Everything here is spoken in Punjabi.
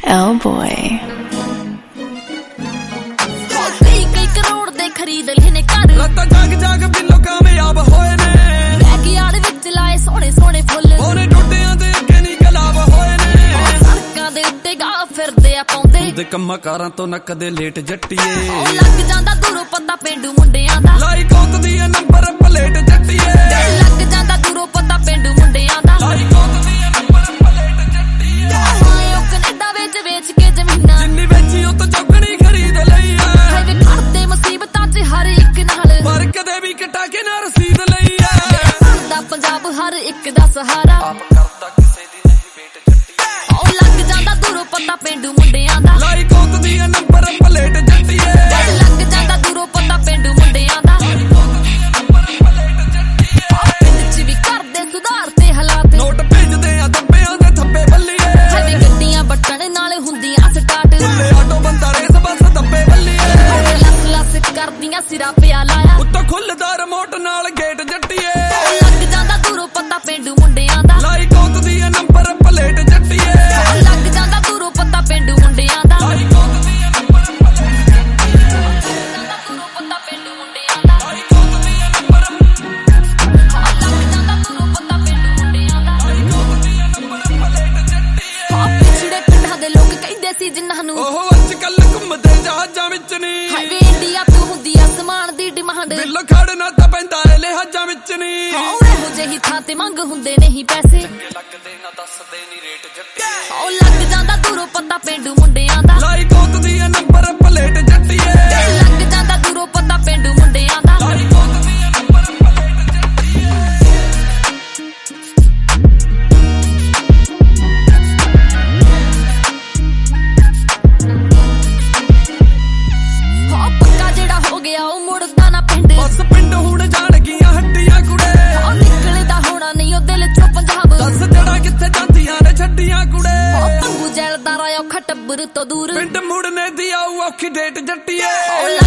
L boy. कई करोड़ दे खरीद लेने घर लत्ता जाग जाग बिल्लो कामयाब होए ने बैगयार्ड विच लाए सोहणे सोहणे फुੱਲ ओने टुटियां दे अगे नहीं गलाब होए ने सड़कां दे उत्ते गा फिरदे आ पाउंदे दे कम्मा कारां तो न कदे लेट जट्टीए लग जांदा दूरों पता पेंडू मुंडियां दा लाई कोत दी नंबर प्लेट जट्टीए लग जांदा दूरों पता पेंडू मुंडियां दा लाई कोत दी नंबर प्लेट जट्टीए आयो कनेडा विच वेच के जमीनां जिन्नी वेची ओ तो चौकड़ी खरीद लई हाय वे करदे मुसीबतां च हर एक नाल पर कदे भी कटा के ना रसीद लई दा पंजाब हर एक दा सहारा आप करदा किसे दी नहीं वेट जट्टीए ओ लग जांदा दूरों पता पेंडू मुंडियां दा लाई कोत दी नंबर प्लेट जट्टीए लग जांदा दूरों पता पेंडू मुंडियां दा पिंड च भी करदे सुधार ते हालात नोट भेजदे आ दब्बियां दे थੱਬੇ ਬੱਲੀਏ हाय ਗੱਡੀਆਂ ਬੱਟਣ ਨਾਲ ਹੁੰਦੀਆਂ ਸਟਾਰਟ ਭੁੱਲੇ ਆਟੋ ਬੰਦਾ ਰੇਸ ਬੱਸ ਦੱਬੇ ਬੱਲੀਏ ਲੱਸ ਲੱਸ ਕਰਦੀਆਂ ਸਿਰਾ ਪਿਆ ਲਾਇਆ ਉੱਤੋਂ ਖੁੱਲਦਾ ਰਿਮੋਟ ਨਾਲ ਗੇਟ ਜੱਟੀਏ ਲੱਗ ਜਾਂਦਾ ਦੂਰੋਂ ਪਤਾ ਪੇਂਡੂ ਮੁੰਡਿਆਂ ਦਾ ਲਾਈ ਕੋਤ ਦੀ ਨੰਬਰ ਪਲੇਟ ਜੱਟੀਏ ਲੱਗ ਜਾਂਦਾ ਦੂਰੋਂ ਪਤਾ ਪੇਂਡੂ ਮੁੰਡਿਆਂ ਦਾ ਲਾਈ ਕੋਤ ਦੀ ਨੰਬਰ ਪਲੇਟ ਜੱਟੀਏ ਦੂਰੋਂ ਪਤਾ ਪੇਂਡੂ ਮੁੰਡਿਆਂ ਦਾ ਲਾਈ ਕੋਤ ਦੀ ਨੰਬਰ ਲੱਗ ਜਾਂਦਾ ਦੂਰੋਂ ਪਤਾ ਪੇਂਡੂ ਮੁੰਡਿਆਂ ਦਾ ਲਾਈ ਕੋਤ ਦੀ ਨੰਬਰ ਪਲੇਟ ਜੱਟੀਏ ਪਿਛੜੇ ਪਿੰਡਾਂ ਦੇ ਲੋਕ ਕਹਿੰਦੇ ਸੀ ਜਿਨ੍ਹਾਂ ਨੂੰ ਉਹ ਅੱਜ ਕੱਲ ਘੁੰਮਦੇ ਜਹਾਜ਼ਾਂ ਵਿੱਚ ਨਹੀਂ ਹਾਏ ਵੇ ਇੰਡੀਆ ਤੋਂ ਹੁੰਦੀ ਆ ਸਮਾਨ ਦੀ ਡਿਮਾਂਡ ਬਿੱਲ ਖੜਨਾ ਤਾਂ ਪੈਂਦਾ ਏ ਲਿਹਾਜ਼ਾਂ ਵਿੱਚ ਨਹੀਂ ਉਹ ਇਹੋ ਜਿਹੀ ਥਾਂ ਤੇ ਮੰਗ ਹੁੰਦੇ ਨਹੀਂ ਪੈਸੇ ਲੱਗਦੇ ਨਾ ਦੱਸਦੇ ਨਹੀਂ ਰੇਟ ਜੱਟੀਏ ਉਹ ਲੱਗ ਜਾਂਦਾ ਦੂਰੋਂ ਪਤਾ ਪੇਂਡੂ ਮੁੰਡਿਆਂ ਦਾ ਲਾਈ ਕੋਤ ਦੀ ਨੰਬਰ ਪਲੇਟ ਜੱਟੀਏ ਲੱਗ ਜਾਂਦਾ ਦੂਰੋਂ ਪਤਾ ਪੇਂਡੂ ਮੁੰਡਿਆਂ ਦਾ ਲਾਈ ਕੋਤ ਦੀ ਨੰਬਰ ਪਲੇਟ ਜੱਟੀਏ ਹਾਂ ਪੱਕਾ ਜਿਹੜਾ ਹੋ ਗਿਆ ਉਹ ਮੁੜਦਾ ਨਾ ਪਿੰਡ ਬਸ ਪਿੰਡ ਹੁਣ ਜਾਣ ਗਈਆਂ ਹੱਡੀਆਂ ਕੁੜੇ ਉਹ ਨਿਕਲਦਾ ਹੋਣਾ ਨਹੀਂ ਉਹ ਦਿਲ ਚੋਂ ਪੰਜਾਬ ਦੱਸ ਜੜਾ ਕਿੱਥੇ ਜਾਂਦੀਆਂ ਨੇ ਛੱਡੀਆਂ ਕੁੜੇ ਉਹ ਪੰਗੂ ਜੈਲਦਾਰ ਆਇਆ ਖਟਬਰ ਤੋਂ ਦੂਰ ਪਿੰਡ ਮੁੜਨੇ ਦੀ ਆਊ ਔਖੀ ਡੇਟ ਜੱਟੀਏ ਉਹ